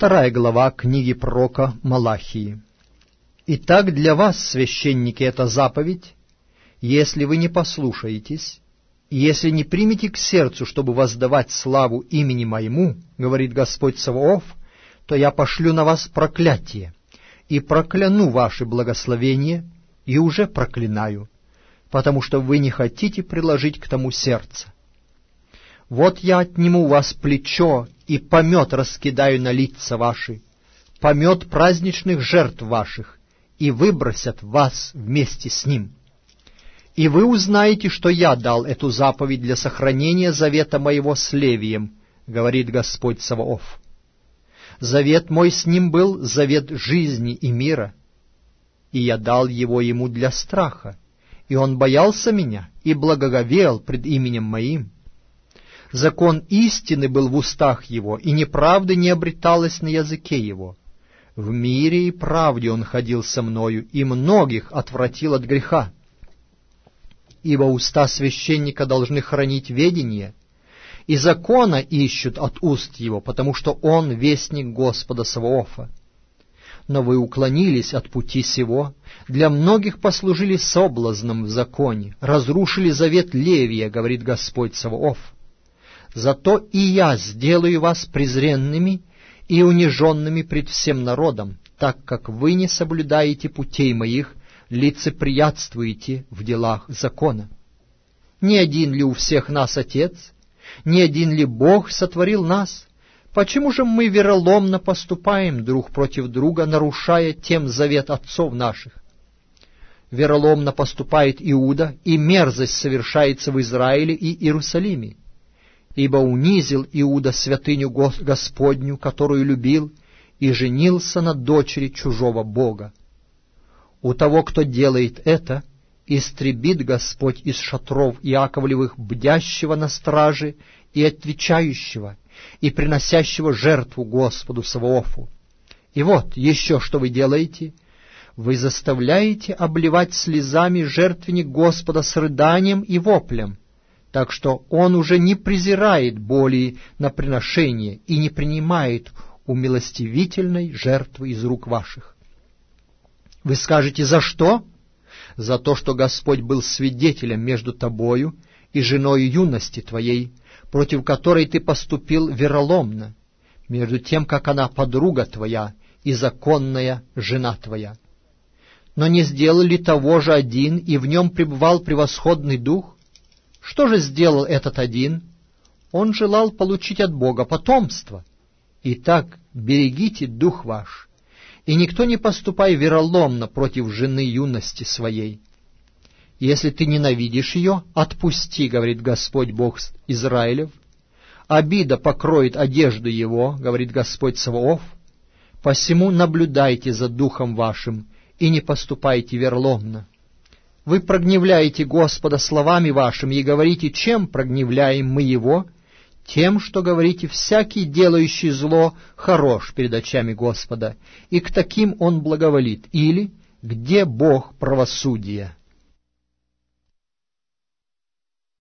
2 глава книги пророка Малахии. «Итак, для вас, священники, это заповедь, если вы не послушаетесь, и если не примете к сердцу, чтобы воздавать славу имени Моему, говорит Господь Саваоф, то я пошлю на вас проклятие, и прокляну ваши благословения, и уже проклинаю, потому что вы не хотите приложить к тому сердце. Вот я отниму у вас плечо, и помет раскидаю на лица ваши, помет праздничных жертв ваших, и выбросят вас вместе с ним. И вы узнаете, что я дал эту заповедь для сохранения завета моего с Левием, говорит Господь Саваоф. Завет мой с ним был завет жизни и мира, и я дал его ему для страха, и он боялся меня и благоговел пред именем моим. Закон истины был в устах его, и неправды не обреталось на языке его. В мире и правде он ходил со мною, и многих отвратил от греха. Ибо уста священника должны хранить ведение, и закона ищут от уст его, потому что он вестник Господа Саваофа. Но вы уклонились от пути сего, для многих послужили соблазном в законе, разрушили завет Левия, говорит Господь Саваоф. Зато и я сделаю вас презренными и униженными пред всем народом, так как вы не соблюдаете путей моих, лицеприятствуете в делах закона. Не один ли у всех нас Отец? Не один ли Бог сотворил нас? Почему же мы вероломно поступаем друг против друга, нарушая тем завет отцов наших? Вероломно поступает Иуда, и мерзость совершается в Израиле и Иерусалиме. Ибо унизил Иуда святыню Господню, которую любил, и женился на дочери чужого бога. У того, кто делает это, истребит Господь из шатров Иаковлевых бдящего на страже и отвечающего, и приносящего жертву Господу Саваофу. И вот еще что вы делаете: вы заставляете обливать слезами жертвенник Господа с рыданием и воплем, так что он уже не презирает боли на приношение и не принимает умилостивительной жертвы из рук ваших. Вы скажете: за что? За то, что Господь был свидетелем между тобою и женой юности твоей, против которой ты поступил вероломно, между тем, как она подруга твоя и законная жена твоя. Но не сделал ли того же один, и в нем пребывал превосходный дух? Что же сделал этот один? Он желал получить от Бога потомство. Итак, берегите дух ваш, и никто не поступай вероломно против жены юности своей. Если ты ненавидишь ее, отпусти, говорит Господь Бог Израилев. Обида покроет одежду его, говорит Господь Саваоф. Посему наблюдайте за духом вашим и не поступайте вероломно. Вы прогневляете Господа словами вашими и говорите: чем прогневляем мы Его? Тем, что говорите: всякий, делающий зло, хорош перед очами Господа, и к таким Он благоволит. Или: где Бог правосудия?